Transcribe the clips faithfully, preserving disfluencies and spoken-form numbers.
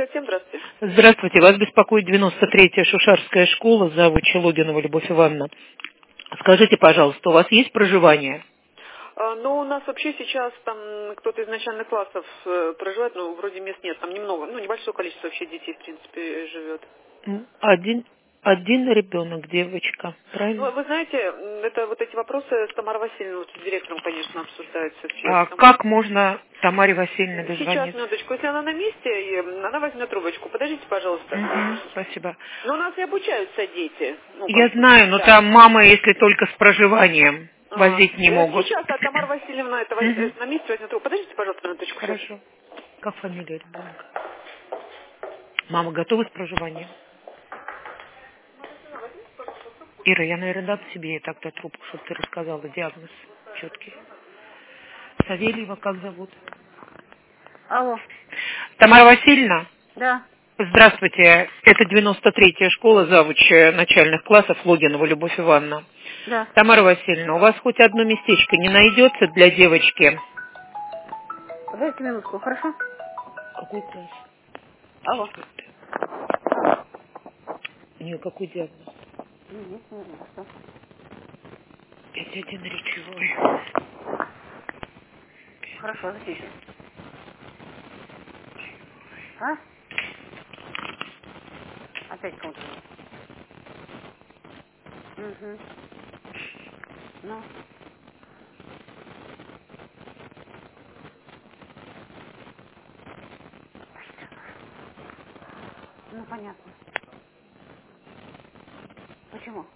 пятьдесят семь, здравствуйте. Здравствуйте, вас беспокоит девяносто третья Шушарская школа, завуча Логинова Любовь Ивановна. Скажите, пожалуйста, у вас есть проживание? А, ну, у нас вообще сейчас там кто-то из начальных классов э, проживает, но вроде мест нет, там немного, ну, небольшое количество вообще детей, в принципе, живет. М, Один, один ребенок, девочка, Ну, правильно? вы знаете, м, это вот эти вопросы с Тамарой Васильевной, вот с директором, конечно, обсуждаются все. А Потому... как можно Тамаре Васильевне Сейчас, дозвониться? минуточку, если она на месте, и, м, она возьмет трубочку. Подождите, пожалуйста. Мгм, спасибо. Но у нас и обучаются дети. Ну, Я как бы, знаю, но да. там мама, если только с проживанием, А, возить не э, могут. сейчас, а Тамара Васильевна это воз- э, Мгм, на месте возьмет трубку. Подождите, пожалуйста, минуточку, сейчас. хорошо. Как фамилия ребенка? Мама готова с проживанием? Ира, я, наверное, дам себе тогда трубку, чтобы ты рассказала диагноз четкий. Савельева как зовут? Алло, Тамара Васильевна? да, Здравствуйте. Это девяносто третья школа, завуч начальных классов Логинова Любовь Ивановна. да. Тамара Васильевна, у вас хоть одно местечко не найдется для девочки? Подождите минутку, хорошо? Какой класс? Алло. Четвертый. У нее какой диагноз? Ну, есть, наверное, что? Пять один речевой. Хорошо, запишем. А? Опять кончилось. Угу. Ну, ну понятно. Почему?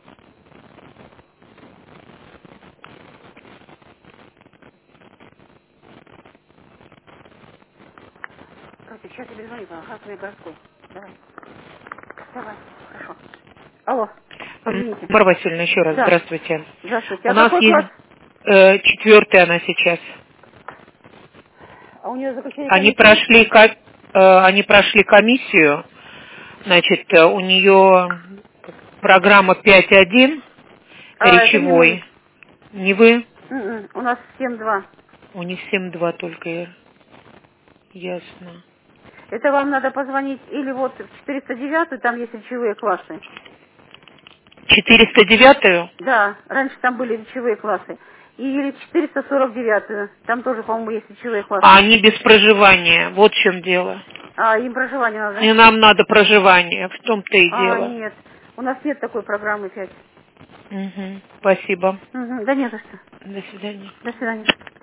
Короче, сейчас я перезвоню, ага, мне городской. Давай. Давай, хорошо. Алло, М, извините. Тамара Васильевна, еще раз Да, здравствуйте. здравствуйте. У А нас какой класс? есть э, четвертая она сейчас. А у нее заключение Они комиссии есть? прошли, ко- э, они прошли комиссию, значит, э, у нее программа пять один А, это не мы. речевой. Не вы? М-м, у нас семь два. У них семь два только, Ир. Ясно. Это вам надо позвонить или вот в четыреста девять, там есть речевые классы. четыреста девятую? Да, раньше там были речевые классы. Или в четыреста сорок девять, там тоже, по-моему, есть речевые А классы. они без проживания. Вот в чем дело. А, им проживание надо, И да? нам надо проживание. В том-то и А, дело. нет, у нас нет такой программы пять. Угу. Спасибо. Угу, да не за что. До свидания. До свидания.